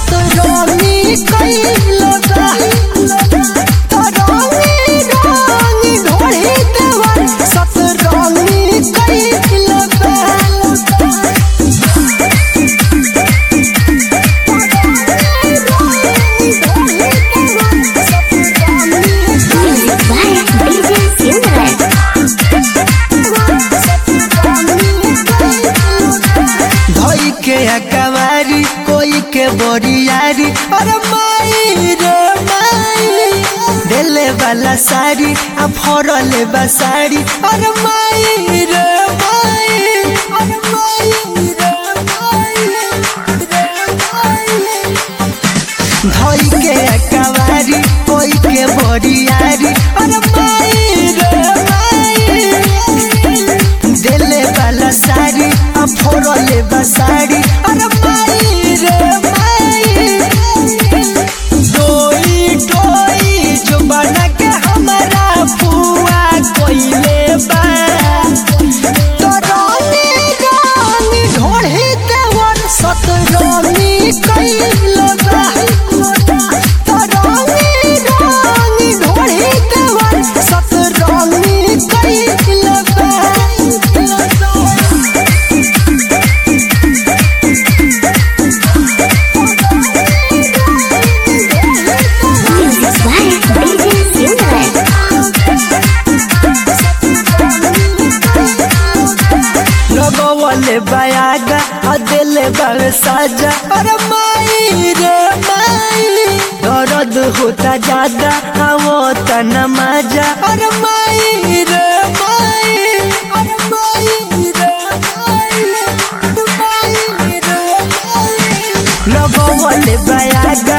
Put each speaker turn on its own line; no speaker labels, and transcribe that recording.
सतरंगी कइलो बा तरंगी रंगी ढोली देवर सतरंगी कइलो बा के अकवारी कोई के बोरियारी अरे माई रे माई देले वाला साड़ी आ फरले बसाड़ी अरे माई रे माई अरे माई रे माई धई के अकवारी कोई के बोरियारी अरे माई रे माई देले वाला साड़ी आ फरले बसाड़ी अरे माई रे माई डोई डोई जो बना के हमारा फुआ कोइले बा तरंगी रंगी ढोली देवर सतरंगी कइलो बा तरंगी रंगी ढोली देवर सतरंगी कइलो बा लगवले बयागा आ दिले बावे साजा अरे माई रे माई दर्द होता ज्यादा आवो तना मजा अरे माई रे माई अरे माई रे माई लगवले बयागा